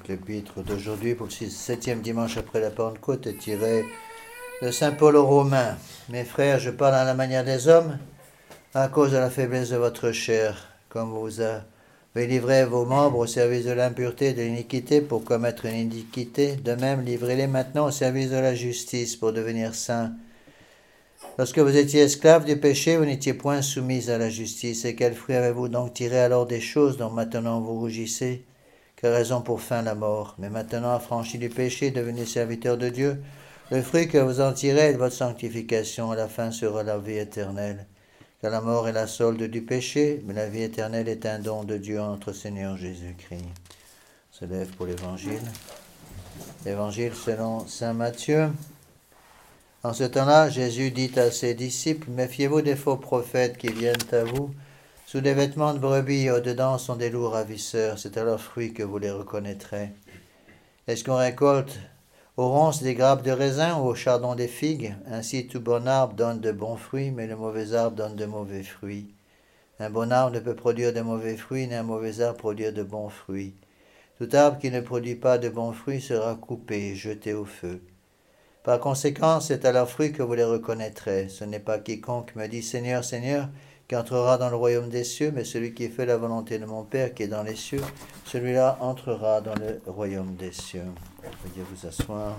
Donc l'épître d'aujourd'hui pour le 7e dimanche après la Pentecôte est tiré de Saint Paul aux Romains. Mes frères, je parle à la manière des hommes à cause de la faiblesse de votre chair, comme vous avez livré vos membres au service de l'impureté et de l'iniquité pour commettre une iniquité. De même, livrez-les maintenant au service de la justice pour devenir saints. Lorsque vous étiez esclaves du péché, vous n'étiez point soumis à la justice. Et quel fruit avez-vous donc tiré alors des choses dont maintenant vous rougissez? Quelle raison pour fin la mort? Mais maintenant, affranchis du péché, devenez serviteurs de Dieu. Le fruit que vous en tirez est de votre sanctification. À la fin sera la vie éternelle. Car la mort est la solde du péché, mais la vie éternelle est un don de Dieu en notre Seigneur Jésus-Christ. On se lève pour l'Évangile. L'Évangile selon saint Matthieu. En ce temps-là, Jésus dit à ses disciples, « Méfiez-vous des faux prophètes qui viennent à vous, sous des vêtements de brebis, et au-dedans sont des loups ravisseurs. C'est à leurs fruits que vous les reconnaîtrez. Est-ce qu'on récolte aux ronces des grappes de raisin ou au chardon des figues? Ainsi tout bon arbre donne de bons fruits, mais le mauvais arbre donne de mauvais fruits. Un bon arbre ne peut produire de mauvais fruits, ni un mauvais arbre produire de bons fruits. Tout arbre qui ne produit pas de bons fruits sera coupé et jeté au feu. Par conséquent, c'est à leurs fruits que vous les reconnaîtrez. Ce n'est pas quiconque me dit « Seigneur, Seigneur » qui entrera dans le royaume des cieux, mais celui qui fait la volonté de mon Père qui est dans les cieux, celui-là entrera dans le royaume des cieux. Veuillez vous asseoir.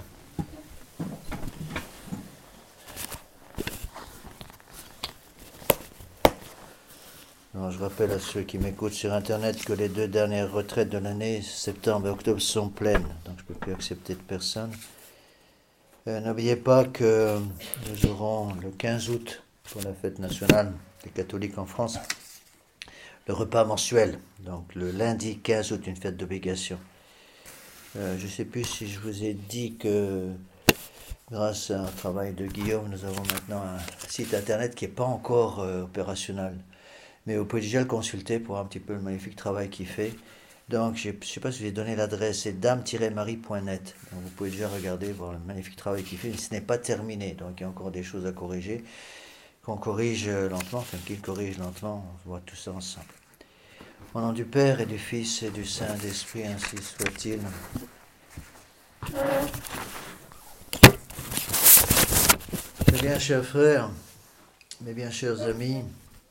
Alors, je rappelle à ceux qui m'écoutent sur Internet que les 2 dernières retraites de l'année, septembre et octobre, sont pleines, donc je ne peux plus accepter de personne. N'oubliez pas que nous aurons le 15 août, pour la fête nationale des catholiques en France, le repas mensuel, donc le lundi 15 août, une fête d'obligation. Je ne sais plus si je vous ai dit que grâce à un travail de Guillaume, nous avons maintenant un site internet qui n'est pas encore opérationnel. Mais vous pouvez déjà le consulter pour voir un petit peu le magnifique travail qu'il fait. Donc, je ne sais pas si je vous ai donné l'adresse, c'est dame-marie.net. Donc, vous pouvez déjà regarder, voir le magnifique travail qu'il fait. Mais ce n'est pas terminé, donc il y a encore des choses à corriger. Qu'on corrige lentement, enfin qu'il corrige lentement, on voit tout ça ensemble. Au nom du Père et du Fils et du Saint-Esprit, ainsi soit-il. Mes bien chers frères, mes bien chers amis,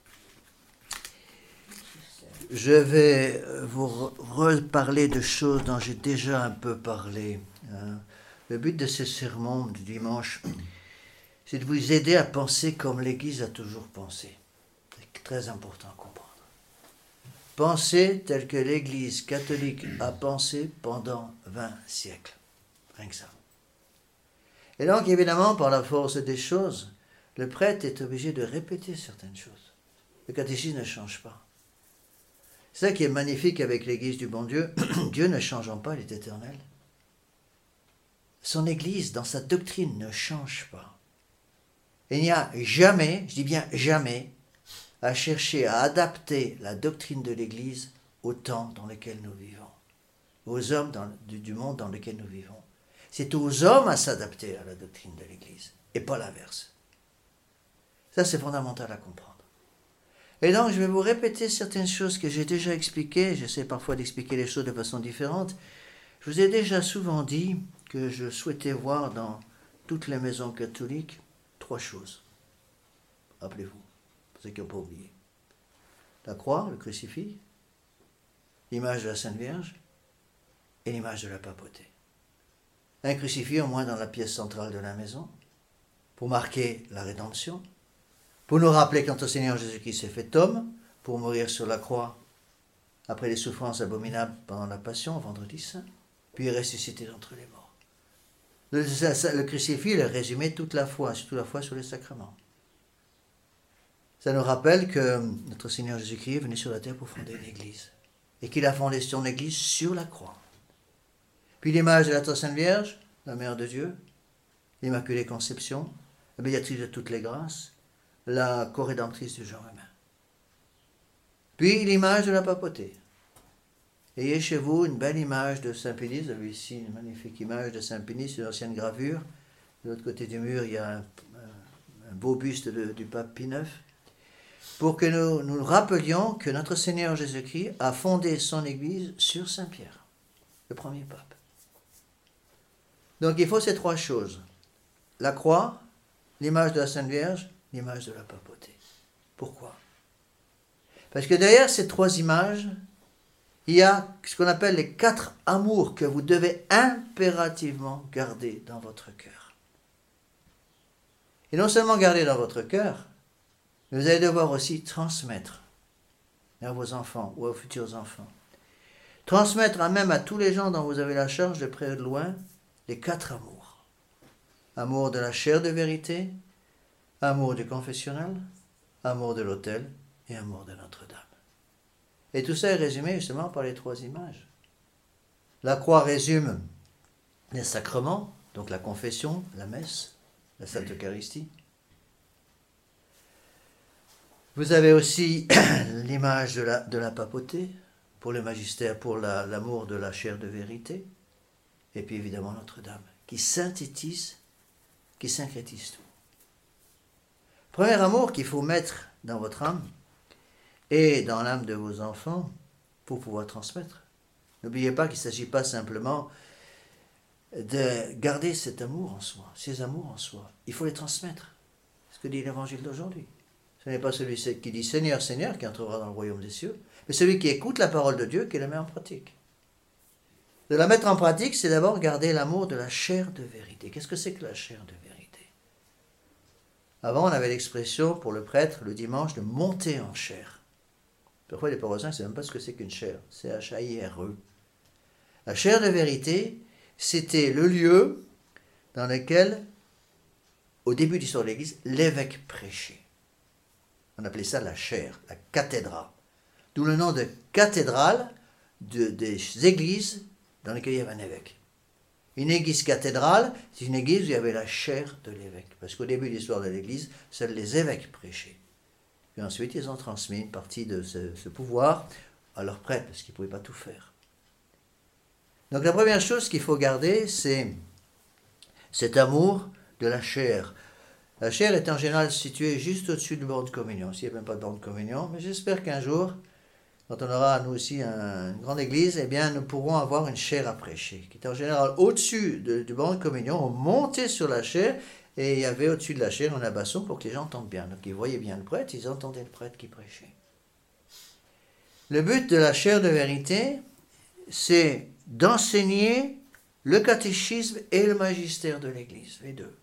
je vais vous reparler de choses dont j'ai déjà un peu parlé. Le but de ces sermons du dimanche, c'est de vous aider à penser comme l'Église a toujours pensé. C'est très important à comprendre. Penser tel que l'Église catholique a pensé pendant 20 siècles. Rien que ça. Et donc, évidemment, par la force des choses, le prêtre est obligé de répéter certaines choses. Le catéchisme ne change pas. C'est ça qui est magnifique avec l'Église du bon Dieu. Dieu ne changeant pas, il est éternel. Son Église, dans sa doctrine, ne change pas. Il n'y a jamais, je dis bien jamais, à chercher à adapter la doctrine de l'Église au temps dans lequel nous vivons, aux hommes du monde dans lequel nous vivons. C'est aux hommes à s'adapter à la doctrine de l'Église, et pas l'inverse. Ça, c'est fondamental à comprendre. Et donc, je vais vous répéter certaines choses que j'ai déjà expliquées. J'essaie parfois d'expliquer les choses de façon différente. Je vous ai déjà souvent dit que je souhaitais voir dans toutes les maisons catholiques 3 choses. Rappelez-vous, pour ceux qui n'ont pas oublié. La croix, le crucifix, l'image de la Sainte Vierge et l'image de la papauté. Un crucifix au moins dans la pièce centrale de la maison, pour marquer la rédemption, pour nous rappeler que notre Seigneur Jésus-Christ s'est fait homme, pour mourir sur la croix après les souffrances abominables pendant la Passion, vendredi saint, puis ressuscité d'entre les morts. Le crucifix est résumé toute la foi, surtout la foi sur les sacrements. Ça nous rappelle que notre Seigneur Jésus-Christ est venu sur la terre pour fonder une église, et qu'il a fondé son église sur la croix. Puis l'image de la Très Sainte Vierge, la Mère de Dieu, l'Immaculée Conception, la médiatrice de toutes les grâces, la co-rédemptrice du genre humain. Puis l'image de la papauté. Ayez chez vous une belle image de Saint Pénis. Vous avez ici une magnifique image de Saint Pénis, une ancienne gravure. De l'autre côté du mur, il y a un beau buste du pape Pie IX. Pour que nous nous rappelions que notre Seigneur Jésus-Christ a fondé son Église sur Saint-Pierre. le premier pape. Donc il faut ces trois choses. La croix, l'image de la Sainte Vierge, l'image de la papauté. Pourquoi? Parce que derrière ces trois images, il y a ce qu'on appelle les 4 amours que vous devez impérativement garder dans votre cœur. Et non seulement garder dans votre cœur, mais vous allez devoir aussi transmettre à vos enfants ou aux futurs enfants. Transmettre même à tous les gens dont vous avez la charge de près ou de loin les 4 amours. Amour de la chair de vérité, amour du confessionnal, amour de l'autel et amour de Notre-Dame. Et tout ça est résumé justement par les 3 images. La croix résume les sacrements, donc la confession, la messe, la Sainte Eucharistie. Vous avez aussi l'image de la papauté, pour le magistère, pour l'amour de la chair de vérité, et puis évidemment Notre-Dame, qui synthétise, qui syncrétise tout. Premier amour qu'il faut mettre dans votre âme, et dans l'âme de vos enfants, pour pouvoir transmettre. N'oubliez pas qu'il ne s'agit pas simplement de garder cet amour en soi, ces amours en soi. Il faut les transmettre. C'est ce que dit l'Évangile d'aujourd'hui. Ce n'est pas celui qui dit « Seigneur, Seigneur » qui entrera dans le royaume des cieux, mais celui qui écoute la parole de Dieu qui la met en pratique. De la mettre en pratique, c'est d'abord garder l'amour de la chair de vérité. Qu'est-ce que c'est que la chair de vérité? Avant, on avait l'expression pour le prêtre, le dimanche, de monter en chair. Parfois, les paroissiens ne savent même pas ce que c'est qu'une chair. C-H-A-I-R-E. La chair de vérité, c'était le lieu dans lequel, au début de l'histoire de l'Église, l'évêque prêchait. On appelait ça la chaire, la cathédrale. D'où le nom de cathédrale des églises dans lesquelles il y avait un évêque. Une église cathédrale, c'est une église où il y avait la chaire de l'évêque. Parce qu'au début de l'histoire de l'Église, seuls les évêques prêchaient. Puis ensuite, ils ont transmis une partie de ce pouvoir à leurs prêtres, parce qu'ils ne pouvaient pas tout faire. Donc la première chose qu'il faut garder, c'est cet amour de la chair. La chair est en général située juste au-dessus du banc de communion. S'il n'y a même pas de banc de communion, mais j'espère qu'un jour, quand on aura nous aussi une grande église, eh bien nous pourrons avoir une chaire à prêcher, qui est en général au-dessus du banc de communion. On montait sur la chaire, et il y avait au-dessus de la chaire un basson pour que les gens entendent bien. Donc ils voyaient bien le prêtre, ils entendaient le prêtre qui prêchait. Le but de la chaire de vérité, c'est d'enseigner le catéchisme et le magistère de l'Église, les deux.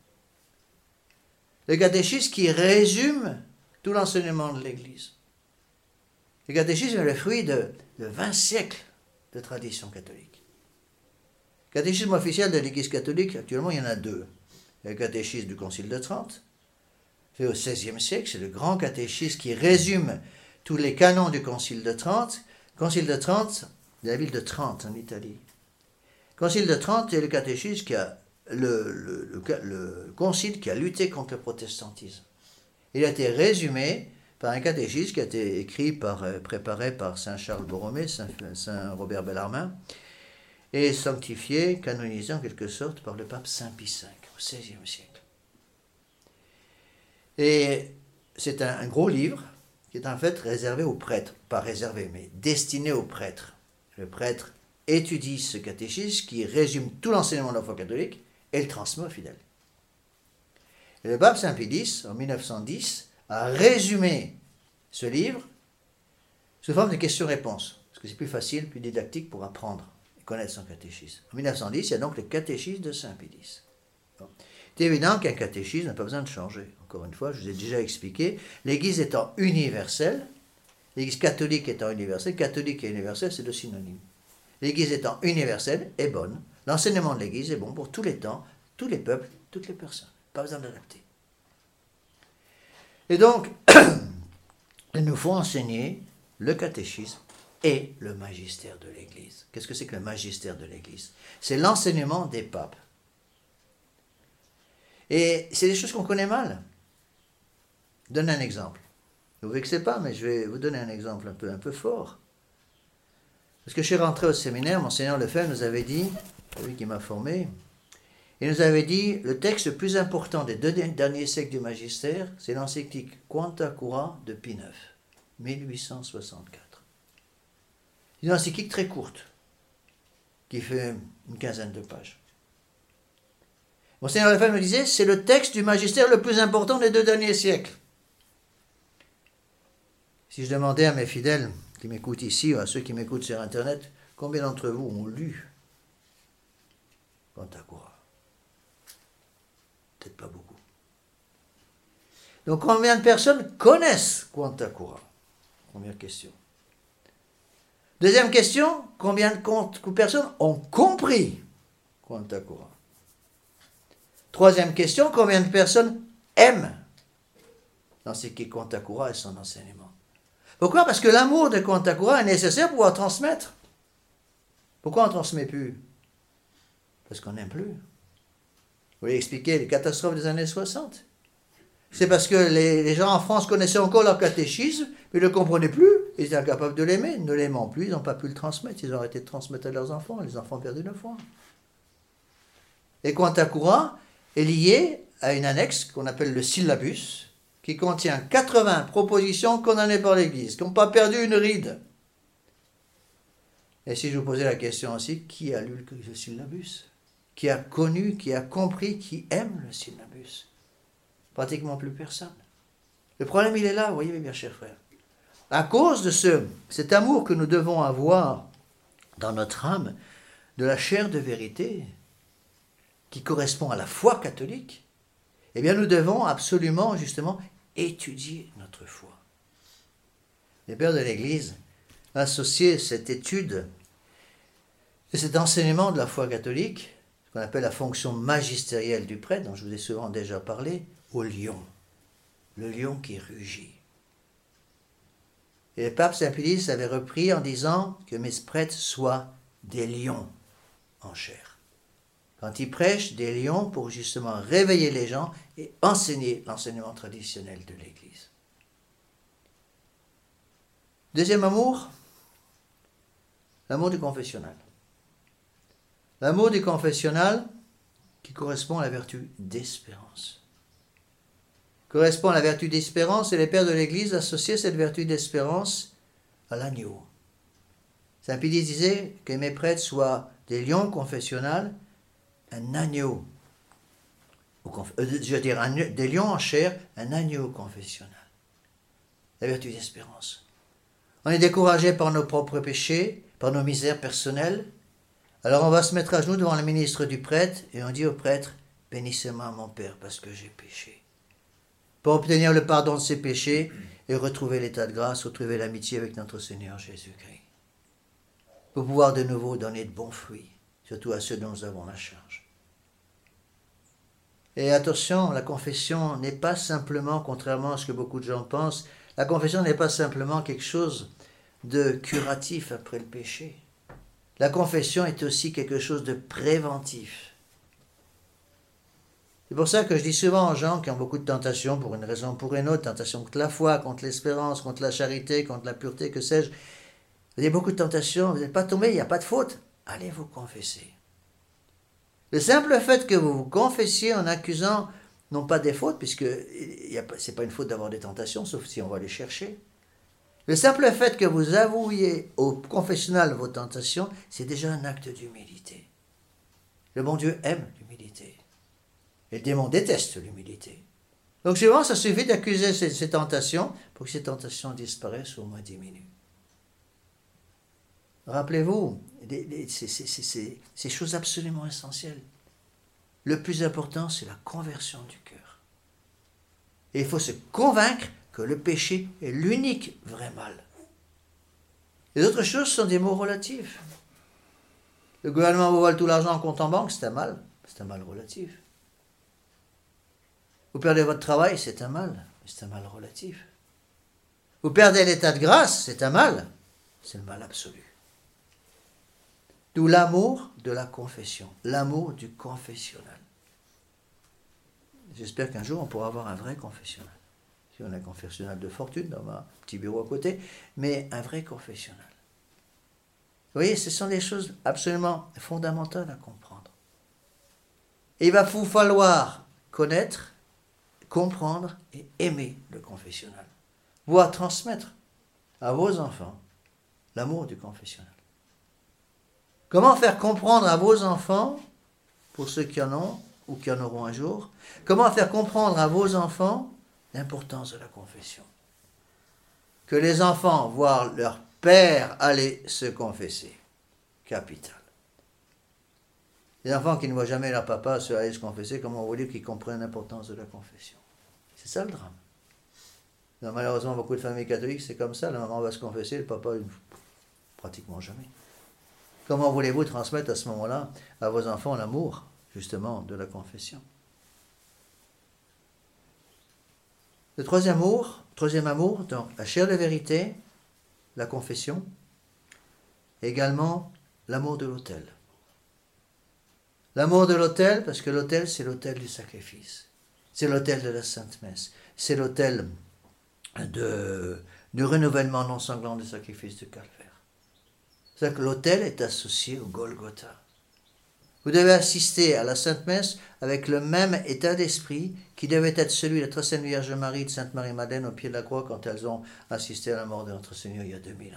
Le catéchisme qui résume tout l'enseignement de l'Église. Le catéchisme est le fruit de 20 siècles de tradition catholique. Le catéchisme officiel de l'Église catholique, actuellement, il y en a 2. Le catéchisme du Concile de Trente, fait au XVIe siècle, c'est le grand catéchisme qui résume tous les canons du Concile de Trente. Concile de Trente, de la ville de Trente en Italie. Concile de Trente est le catéchisme qui a le concile qui a lutté contre le protestantisme. Il a été résumé par un catéchisme qui a été préparé par saint Charles Borromée, saint Robert Bellarmin, et sanctifié, canonisé en quelque sorte par le pape Saint Pie V au XVIe siècle. Et c'est un gros livre qui est en fait réservé aux prêtres, pas réservé, mais destiné aux prêtres. Le prêtre étudie ce catéchisme qui résume tout l'enseignement de la foi catholique et le transmet aux fidèles. Et le pape Saint Pie X, en 1910, a résumé ce livre sous forme de questions-réponses, parce que c'est plus facile, plus didactique pour apprendre et connaître son catéchisme. En 1910, il y a donc le catéchisme de Saint Pie X. Bon. C'est évident qu'un catéchisme n'a pas besoin de changer. Encore une fois, je vous ai déjà expliqué, l'Église étant universelle, l'Église catholique étant universelle, catholique et universelle, c'est deux synonymes. L'Église étant universelle est bonne, l'enseignement de l'Église est bon pour tous les temps, tous les peuples, toutes les personnes. Pas besoin d'adapter. Et donc, il nous faut enseigner le catéchisme et le magistère de l'Église. Qu'est-ce que c'est que le magistère de l'Église? C'est l'enseignement des papes. Et c'est des choses qu'on connaît mal. Je donne un exemple. Ne vous vexez pas, mais je vais vous donner un exemple un peu fort. Parce que je suis rentré au séminaire, Monseigneur Lefebvre nous avait dit, c'est lui qui m'a formé, il nous avait dit, le texte le plus important des 2 derniers siècles du magistère, c'est l'encyclique Quanta Cura de Pie IX, 1864. C'est une encyclique très courte. qui fait une quinzaine de pages. Monseigneur Lefebvre me disait, c'est le texte du magistère le plus important des 2 derniers siècles. Si je demandais à mes fidèles qui m'écoutent ici, ou à ceux qui m'écoutent sur Internet, combien d'entre vous ont lu Quantakura? Peut-être pas beaucoup. Donc combien de personnes connaissent Quantakura? Première question. Deuxième question, combien de personnes ont compris Quantakura? Troisième question, combien de personnes aiment dans ce qui est Quantakura et son enseignement? Pourquoi? Parce que l'amour de Quantakura est nécessaire pour pouvoir transmettre. Pourquoi on ne transmet plus? Parce qu'on n'aime plus. Vous voulez expliquer les catastrophes des années 60? C'est parce que les gens en France connaissaient encore leur catéchisme, mais ne le comprenaient plus, ils étaient incapables de l'aimer. Ne l'aimant plus, ils n'ont pas pu le transmettre, ils ont arrêté de transmettre à leurs enfants, les enfants ont perdu la foi. Et Quantakura est lié à une annexe qu'on appelle le syllabus, qui contient 80 propositions condamnées par l'Église, qui n'ont pas perdu une ride. Et si je vous posais la question aussi, qui a lu le syllabus? Qui a connu, qui a compris, qui aime le syllabus? Pratiquement plus personne. Le problème, il est là, vous voyez, mes bien chers frères. À cause de cet amour que nous devons avoir dans notre âme, de la chair de vérité, qui correspond à la foi catholique, eh bien nous devons absolument, justement, étudier notre foi. Les pères de l'Église associaient cette étude et cet enseignement de la foi catholique, ce qu'on appelle la fonction magistérielle du prêtre, dont je vous ai souvent déjà parlé, au lion. Le lion qui rugit. Et le pape Saint Pie avait repris en disant que mes prêtres soient des lions en chair. Quand il prêche, des lions pour justement réveiller les gens et enseigner l'enseignement traditionnel de l'Église. Deuxième amour, l'amour du confessionnal. L'amour du confessionnal qui correspond à la vertu d'espérance. Correspond à la vertu d'espérance et les pères de l'Église associaient cette vertu d'espérance à l'agneau. Saint Pie disait que mes prêtres soient des lions confessionnels, un agneau, des lions en chair, un agneau confessionnel. La vertu d'espérance. On est découragé par nos propres péchés, par nos misères personnelles. Alors on va se mettre à genoux devant le ministre du prêtre et on dit au prêtre, bénissez-moi mon Père parce que j'ai péché. Pour obtenir le pardon de ses péchés et retrouver l'état de grâce, retrouver l'amitié avec notre Seigneur Jésus-Christ. Pour pouvoir de nouveau donner de bons fruits, surtout à ceux dont nous avons la charge. Et attention, la confession n'est pas simplement, contrairement à ce que beaucoup de gens pensent, la confession n'est pas simplement quelque chose de curatif après le péché. La confession est aussi quelque chose de préventif. C'est pour ça que je dis souvent aux gens qui ont beaucoup de tentations, pour une raison ou pour une autre, tentations contre la foi, contre l'espérance, contre la charité, contre la pureté, que sais-je. Vous avez beaucoup de tentations, vous n'êtes pas tombé, il n'y a pas de faute. Allez vous confesser. Le simple fait que vous vous confessiez en accusant, non pas des fautes, puisque ce n'est pas une faute d'avoir des tentations, sauf si on va les chercher. Le simple fait que vous avouiez au confessionnal vos tentations, c'est déjà un acte d'humilité. Le bon Dieu aime l'humilité. Et le démon déteste l'humilité. Donc souvent, ça suffit d'accuser ces tentations pour que ces tentations disparaissent ou au moins diminuent. Rappelez-vous, ces choses absolument essentielles. Le plus important, c'est la conversion du cœur. Et il faut se convaincre que le péché est l'unique vrai mal. Les autres choses sont des mots relatifs. Le gouvernement vous vole tout l'argent en compte en banque, c'est un mal relatif. Vous perdez votre travail, c'est un mal relatif. Vous perdez l'état de grâce, c'est un mal, c'est le mal absolu. D'où l'amour de la confession, l'amour du confessionnal. J'espère qu'un jour on pourra avoir un vrai confessionnal. Si on a un confessionnal de fortune dans ma petit bureau à côté, mais un vrai confessionnal. Vous voyez, ce sont des choses absolument fondamentales à comprendre. Et il va vous falloir connaître, comprendre et aimer le confessionnal. Voire transmettre à vos enfants l'amour du confessionnal. Comment faire comprendre à vos enfants, pour ceux qui en ont ou qui en auront un jour, comment faire comprendre à vos enfants l'importance de la confession? Que les enfants voient leur père aller se confesser. Capital. Les enfants qui ne voient jamais leur papa aller se confesser, comment vous dire qu'ils comprennent l'importance de la confession? C'est ça le drame. Donc, malheureusement, beaucoup de familles catholiques, c'est comme ça. La maman va se confesser, le papa, pratiquement jamais. Comment voulez-vous transmettre à ce moment-là à vos enfants l'amour, justement, de la confession? Le troisième amour, donc la chair de vérité, la confession, également l'amour de l'autel. L'amour de l'autel, parce que l'autel, c'est l'autel du sacrifice. C'est l'autel de la Sainte Messe. C'est l'autel du renouvellement non sanglant du sacrifice du calvaire. C'est-à-dire que l'autel est associé au Golgotha. Vous devez assister à la Sainte Messe avec le même état d'esprit qui devait être celui de la Très Sainte Vierge Marie et de Sainte Marie-Madeleine au pied de la croix quand elles ont assisté à la mort de notre Seigneur il y a 2000 ans.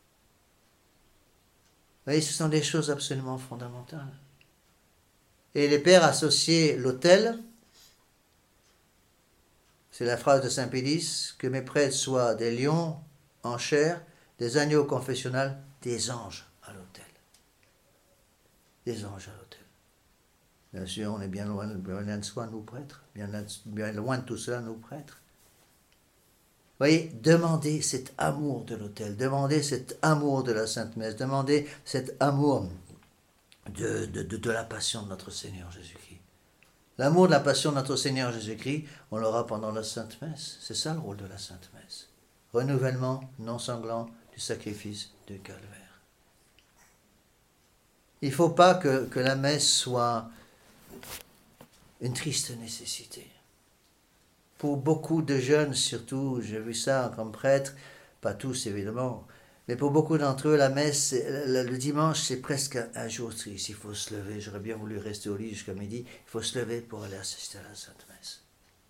Vous voyez, ce sont des choses absolument fondamentales. Et les pères associaient l'autel, c'est la phrase de Saint Pédis, que mes prêtres soient des lions en chair, des agneaux confessionnels, des anges à l'autel. Des anges à l'autel. Bien sûr, on est bien loin de soi, nous prêtres, bien loin de tout cela, nous prêtres. Vous voyez, demandez cet amour de l'autel, demandez cet amour de la Sainte Messe, demandez cet amour de la passion de notre Seigneur Jésus-Christ. L'amour de la passion de notre Seigneur Jésus-Christ, on l'aura pendant la Sainte Messe. C'est ça le rôle de la Sainte Messe. Renouvellement non sanglant du sacrifice du calvaire. Il ne faut pas que la messe soit une triste nécessité. Pour beaucoup de jeunes, surtout, j'ai vu ça comme prêtre, pas tous évidemment, mais pour beaucoup d'entre eux, la messe, le dimanche, c'est presque un jour triste. Il faut se lever. J'aurais bien voulu rester au lit jusqu'à midi. Il faut se lever pour aller assister à la Sainte Messe.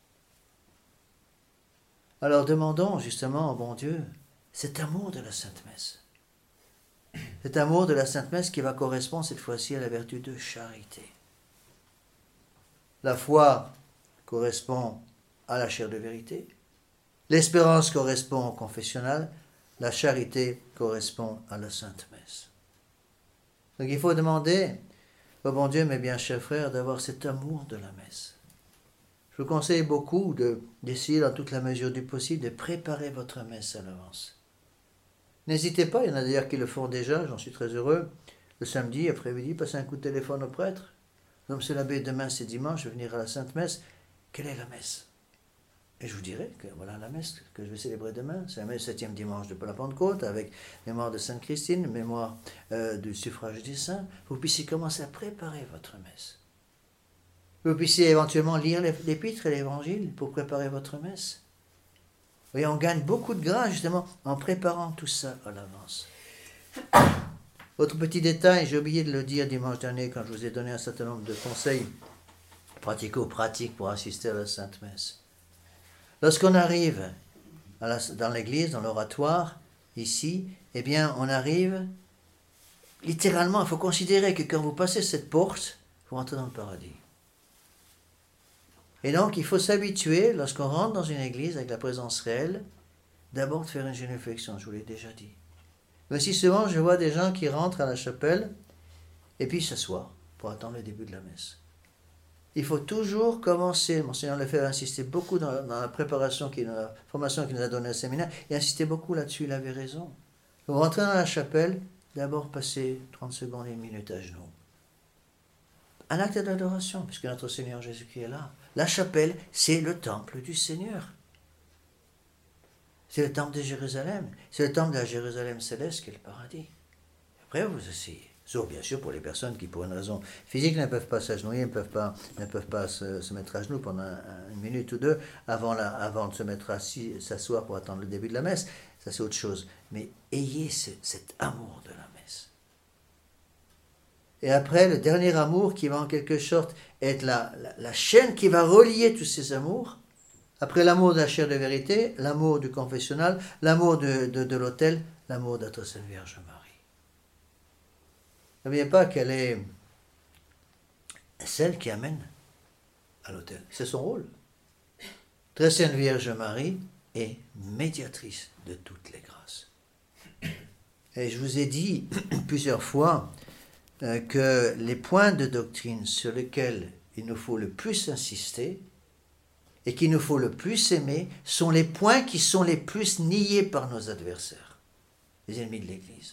Alors demandons justement au bon Dieu cet amour de la Sainte Messe. Cet amour de la Sainte Messe qui va correspondre cette fois-ci à la vertu de charité. La foi correspond à la chair de vérité. L'espérance correspond au confessionnal. La charité correspond à la Sainte Messe. Donc il faut demander au bon Dieu, mes bien chers frères, d'avoir cet amour de la messe. Je vous conseille beaucoup d'essayer dans toute la mesure du possible de préparer votre messe à l'avance. N'hésitez pas, il y en a d'ailleurs qui le font déjà, j'en suis très heureux. Le samedi, après-midi, passez un coup de téléphone au prêtre. Donc, monsieur l'abbé, demain c'est dimanche, je vais venir à la Sainte Messe. Quelle est la messe? Et je vous dirai que voilà la messe que je vais célébrer demain. C'est la messe 7e dimanche de la Pentecôte, avec mémoire de Sainte Christine, mémoire du suffrage des saints. Vous puissiez commencer à préparer votre messe. Vous puissiez éventuellement lire l'épître et l'évangile pour préparer votre messe. Et on gagne beaucoup de grâce justement en préparant tout ça à l'avance. Autre petit détail, j'ai oublié de le dire dimanche dernier quand je vous ai donné un certain nombre de conseils pratico-pratiques pour assister à la Sainte Messe. Lorsqu'on arrive dans l'église, dans l'oratoire, ici, eh bien, on arrive, littéralement, il faut considérer que quand vous passez cette porte, vous rentrez dans le paradis. Et donc, il faut s'habituer, lorsqu'on rentre dans une église avec la présence réelle, d'abord de faire une génuflexion, je vous l'ai déjà dit. Mais aussi souvent, je vois des gens qui rentrent à la chapelle et puis s'assoient pour attendre le début de la messe. Il faut toujours commencer, Monseigneur Lefebvre a insisté beaucoup dans la préparation, dans la formation qu'il nous a donnée au séminaire, il a insisté beaucoup là-dessus, il avait raison. Vous rentrez dans la chapelle, d'abord passez 30 secondes et une minute à genoux. Un acte d'adoration, puisque notre Seigneur Jésus-Christ est là. La chapelle, c'est le temple du Seigneur. C'est le temple de Jérusalem. C'est le temple de la Jérusalem céleste qui est le paradis. Après, vous asseyez. Sauf bien sûr pour les personnes qui, pour une raison physique, ne peuvent pas s'agenouiller, ne peuvent pas se mettre à genoux pendant une minute ou deux avant de se mettre assis, s'asseoir pour attendre le début de la messe. Ça, c'est autre chose. Mais ayez cet amour de la messe. Et après, le dernier amour qui va en quelque sorte être la chaîne qui va relier tous ces amours. Après l'amour de la chair de vérité, l'amour du confessionnal, l'amour de l'autel, l'amour de notre Sainte Vierge Marie. N'oubliez pas qu'elle est celle qui amène à l'autel. C'est son rôle. Très Sainte Vierge Marie est médiatrice de toutes les grâces. Et je vous ai dit plusieurs fois que les points de doctrine sur lesquels il nous faut le plus insister et qu'il nous faut le plus aimer sont les points qui sont les plus niés par nos adversaires, les ennemis de l'Église.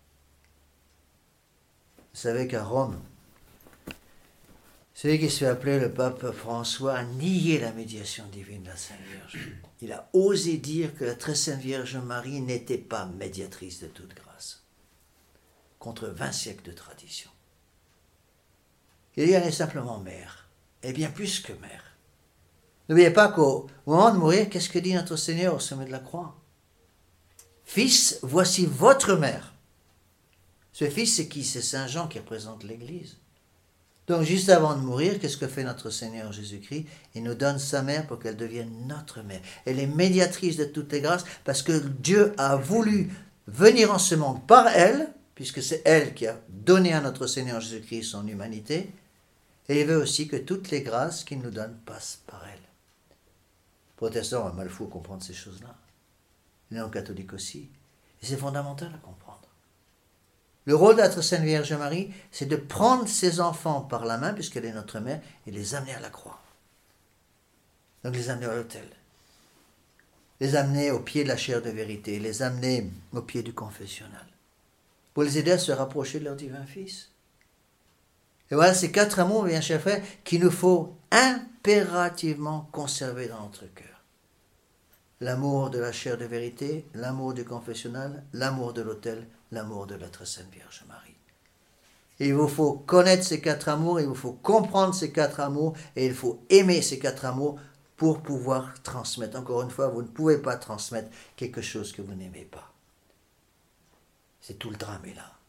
Vous savez qu'à Rome, celui qui se fait appeler le pape François a nié la médiation divine de la Sainte Vierge. Il a osé dire que la très Sainte Vierge Marie n'était pas médiatrice de toute grâce, contre 20 siècles de tradition. Il dit, elle est simplement mère, et bien plus que mère. N'oubliez pas qu'au moment de mourir, qu'est-ce que dit notre Seigneur au sommet de la croix? Fils, voici votre mère. Ce fils, c'est qui? C'est Saint Jean qui représente l'Église. Donc, juste avant de mourir, qu'est-ce que fait notre Seigneur Jésus-Christ? Il nous donne sa mère pour qu'elle devienne notre mère. Elle est médiatrice de toutes les grâces parce que Dieu a voulu venir en ce monde par elle, puisque c'est elle qui a donné à notre Seigneur Jésus-Christ son humanité, et il veut aussi que toutes les grâces qu'il nous donne passent par elle. Les protestants ont mal fou à comprendre ces choses-là. Les non-catholiques aussi. Et c'est fondamental à comprendre. Le rôle de la très Sainte Vierge Marie, c'est de prendre ses enfants par la main, puisqu'elle est notre mère, et les amener à la croix. Donc les amener à l'autel. Les amener au pied de la chaire de vérité, les amener au pied du confessionnal. Pour les aider à se rapprocher de leur divin Fils. Et voilà ces 4 amours, bien chers frères, qu'il nous faut impérativement conserver dans notre cœur. L'amour de la chair de vérité, l'amour du confessionnal, l'amour de l'autel, l'amour de la très Sainte Vierge Marie. Et il vous faut connaître ces 4 amours, il vous faut comprendre ces 4 amours, et il faut aimer ces 4 amours pour pouvoir transmettre. Encore une fois, vous ne pouvez pas transmettre quelque chose que vous n'aimez pas. C'est tout le drame est là.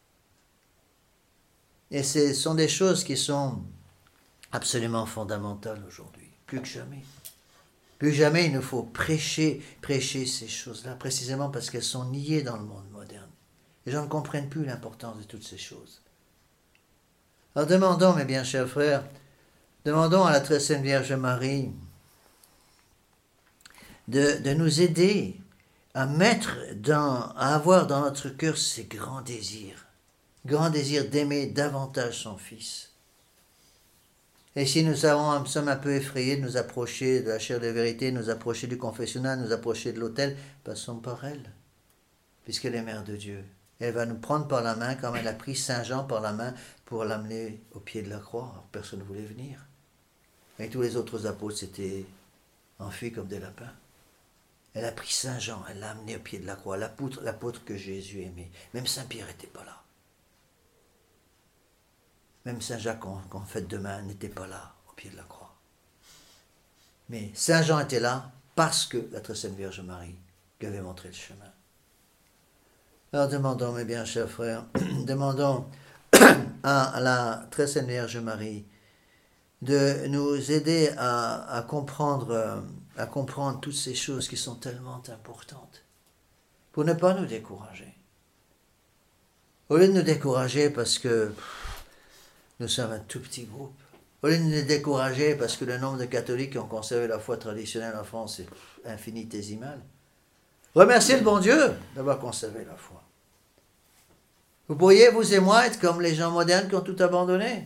Et ce sont des choses qui sont absolument fondamentales aujourd'hui, plus que jamais. Plus que jamais, il nous faut prêcher ces choses-là, précisément parce qu'elles sont niées dans le monde moderne. Les gens ne comprennent plus l'importance de toutes ces choses. Alors demandons, mes bien chers frères, demandons à la très Sainte Vierge Marie de nous aider à à avoir dans notre cœur ces grands désirs d'aimer davantage son Fils. Et si nous sommes un peu effrayés de nous approcher de la chair de vérité, de nous approcher du confessionnal, de nous approcher de l'autel, passons par elle, puisqu'elle est Mère de Dieu. Elle va nous prendre par la main, comme elle a pris Saint Jean par la main pour l'amener au pied de la croix. Alors, personne ne voulait venir. Et tous les autres apôtres s'étaient enfuis comme des lapins. Elle a pris Saint Jean, elle l'a amené au pied de la croix, l'apôtre que Jésus aimait. Même Saint Pierre n'était pas là. Même Saint Jacques, en fête de main, n'était pas là, au pied de la croix. Mais Saint Jean était là parce que la très Sainte Vierge Marie lui avait montré le chemin. Alors demandons, mes bien chers frères, demandons à la très Sainte Vierge Marie de nous aider à comprendre toutes ces choses qui sont tellement importantes, pour ne pas nous décourager. Au lieu de nous décourager parce que nous sommes un tout petit groupe, au lieu de nous décourager parce que le nombre de catholiques qui ont conservé la foi traditionnelle en France est infinitésimal, remerciez le bon Dieu d'avoir conservé la foi. Vous pourriez, vous et moi, être comme les gens modernes qui ont tout abandonné.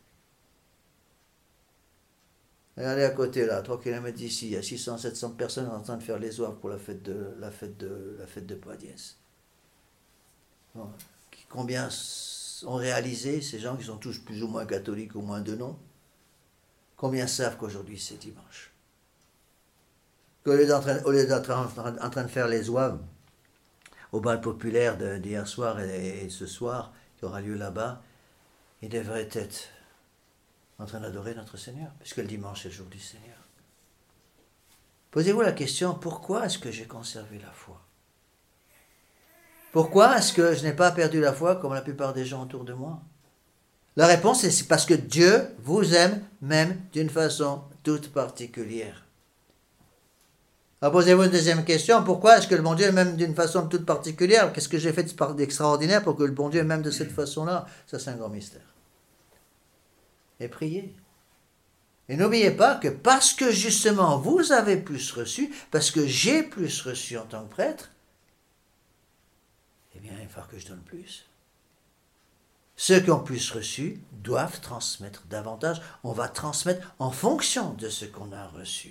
Regardez à côté, là, 3 km d'ici, il y a 600-700 personnes en train de faire les oeuvres pour la fête de Padiès. Bon, combien ont réalisé, ces gens qui sont tous plus ou moins catholiques, au moins de nom, combien savent qu'aujourd'hui c'est dimanche? Qu'au lieu d'être en train de faire les oeuvres au bal populaire d'hier soir et ce soir, qui aura lieu là-bas, ils devraient être en train d'adorer notre Seigneur, puisque le dimanche est le jour du Seigneur. Posez-vous la question, pourquoi est-ce que j'ai conservé la foi? Pourquoi est-ce que je n'ai pas perdu la foi comme la plupart des gens autour de moi? La réponse est parce que Dieu vous aime même d'une façon toute particulière. Alors posez-vous une deuxième question, pourquoi est-ce que le bon Dieu m'aime d'une façon toute particulière? Qu'est-ce que j'ai fait d'extraordinaire pour que le bon Dieu m'aime de cette façon-là? Ça, c'est un grand mystère. Et priez. Et n'oubliez pas que parce que justement vous avez plus reçu, parce que j'ai plus reçu en tant que prêtre, eh bien il va falloir que je donne plus. Ceux qui ont plus reçu doivent transmettre davantage. On va transmettre en fonction de ce qu'on a reçu.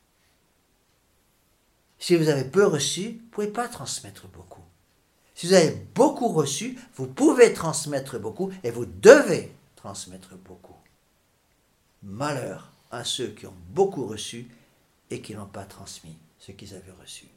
Si vous avez peu reçu, vous ne pouvez pas transmettre beaucoup. Si vous avez beaucoup reçu, vous pouvez transmettre beaucoup et vous devez transmettre beaucoup. Malheur à ceux qui ont beaucoup reçu et qui n'ont pas transmis ce qu'ils avaient reçu.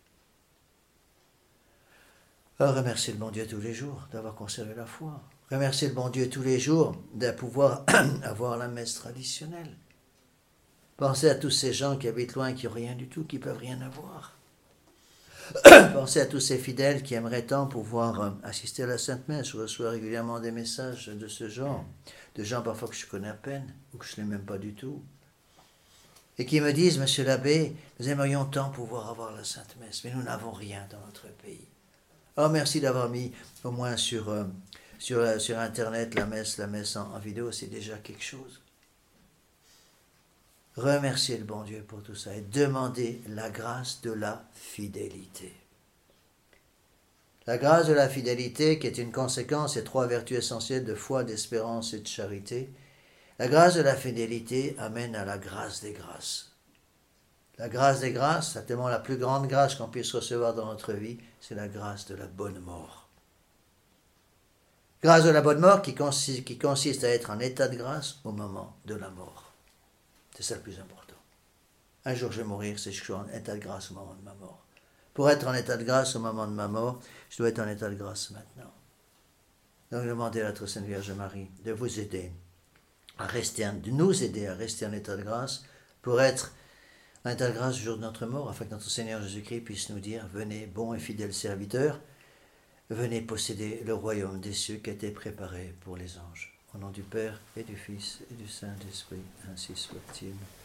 Alors remerciez le bon Dieu tous les jours d'avoir conservé la foi. Remerciez le bon Dieu tous les jours de pouvoir avoir la messe traditionnelle. Pensez à tous ces gens qui habitent loin, qui n'ont rien du tout, qui ne peuvent rien avoir. Pensez à tous ces fidèles qui aimeraient tant pouvoir assister à la Sainte Messe. Je reçois régulièrement des messages de ce genre, de gens parfois que je connais à peine, ou que je ne les même pas du tout, et qui me disent, Monsieur l'abbé, nous aimerions tant pouvoir avoir la Sainte Messe, mais nous n'avons rien dans notre pays. Alors merci d'avoir mis au moins sur Internet la messe en vidéo, c'est déjà quelque chose. Remerciez le bon Dieu pour tout ça et demandez la grâce de la fidélité. La grâce de la fidélité qui est une conséquence des trois vertus essentielles de foi, d'espérance et de charité. La grâce de la fidélité amène à la grâce des grâces. La grâce des grâces, certainement la plus grande grâce qu'on puisse recevoir dans notre vie, c'est la grâce de la bonne mort. Grâce de la bonne mort qui consiste à être en état de grâce au moment de la mort. C'est ça le plus important. Un jour je vais mourir, c'est que je suis en état de grâce au moment de ma mort. Pour être en état de grâce au moment de ma mort, je dois être en état de grâce maintenant. Donc demandez à notre Sainte Vierge Marie de vous aider de nous aider à rester en état de grâce pour être en état de grâce le jour de notre mort, afin que notre Seigneur Jésus-Christ puisse nous dire, venez, bons et fidèles serviteurs, venez posséder le royaume des cieux qui a été préparé pour les anges. Au nom du Père et du Fils et du Saint-Esprit, ainsi soit-il.